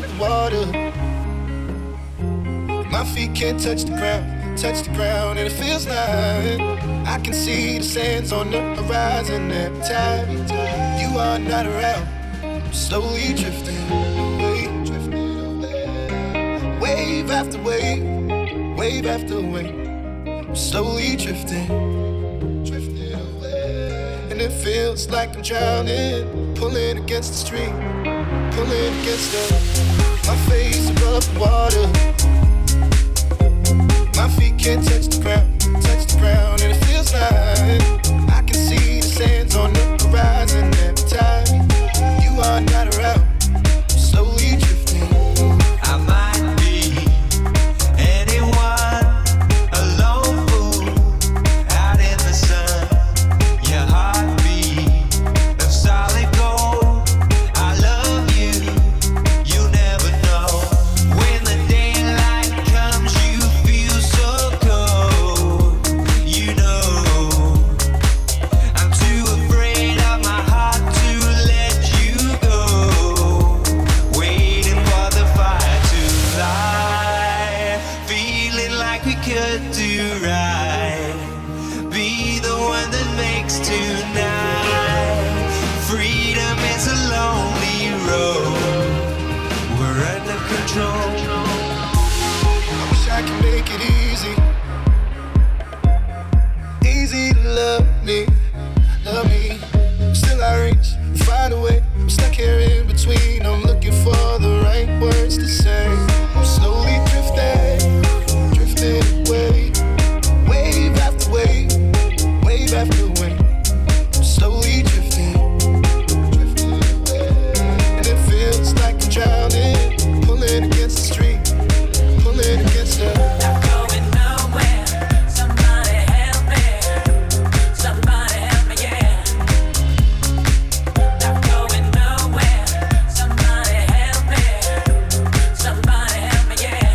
above the water. My feet can't touch the ground, and it feels like I can see the sands on the horizon every time you are not around. I'm slowly drifting away, wave after wave, wave after wave. I'm slowly drifting away, and it feels like I'm drowning, pulling against the stream, pulling against my face above the water. My feet can't touch the ground, and it feels like I can see the sands on the horizon every time you are not around. I'm slowly drifting. I might be anyone, a lone fool out in the sun. Your heartbeat of solid gold. I love you, you never know. When the daylight comes, you feel so cold. You know, I'm too afraid of my heart to let you go. Waiting for the fire to light, feeling like we could do right. Be the one that makes tonight. Freedom is a lonely road. We're under control. I wish I could make it easy to love me. Still I reach, find a way. I'm stuck here in between. I'm looking for the right words to say. I'm slowly drifting away, wave after wave, wave after wave. I'm slowly drifting away, and it feels like I'm drowning, pulling against the stream, pulling against the. Not going nowhere. Somebody help me. Somebody help me, yeah. Not going nowhere. Somebody help me. Somebody help me, yeah.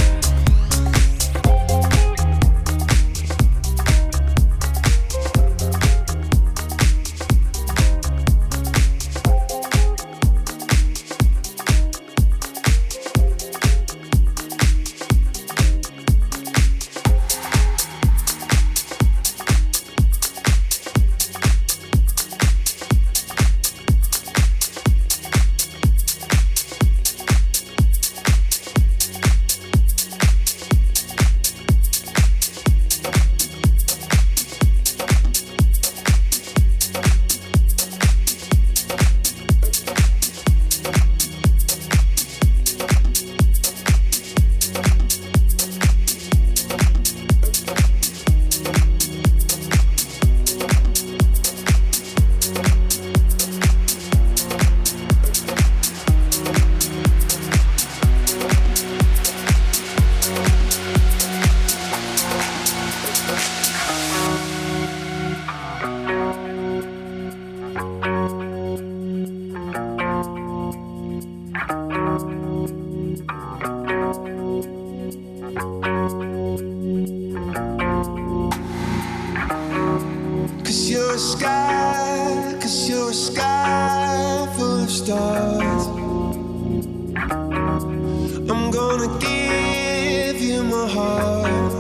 Cause you're a sky full of stars. I'm gonna give you my heart.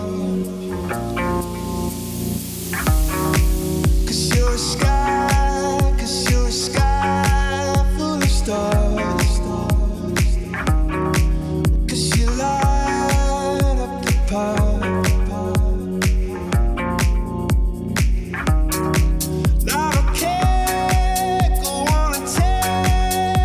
Cause you're a sky full of stars. Cause you light up the path. Now I can't go on and tell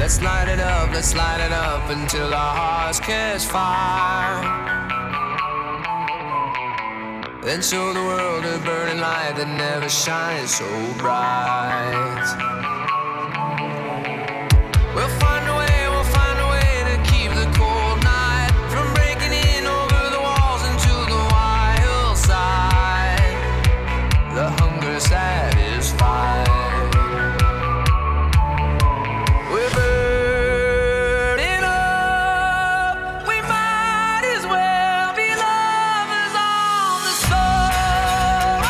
Let's light it up until our hearts catch fire. Then show the world a burning light that never shines so bright. We'll find a way to keep the cold night from breaking in over the walls into the wild side. The hunger satisfied. We're burning up. We might as well be lovers on the soul.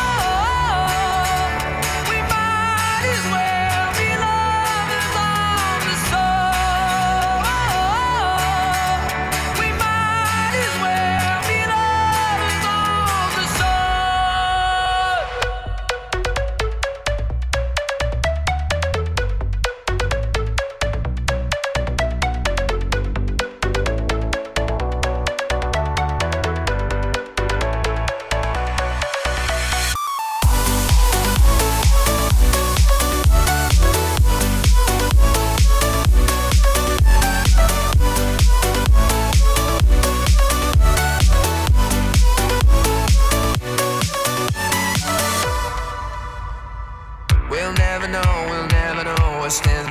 We might as well be lovers on the soul. We might as well be lovers on the soul. We'll never know what stands